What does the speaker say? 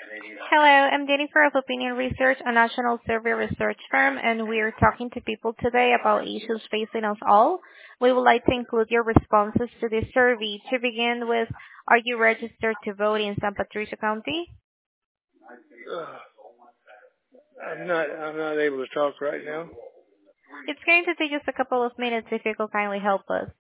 Hello, I'm Jennifer of Opinion Research, a national survey research firm, and we are talking to people today about issues facing us all. We would like to include your responses to this survey. To begin with, are you registered to vote in San Patricio County? Uh, I'm not able to talk right now. It's going to take just a couple of minutes if you could kindly help us.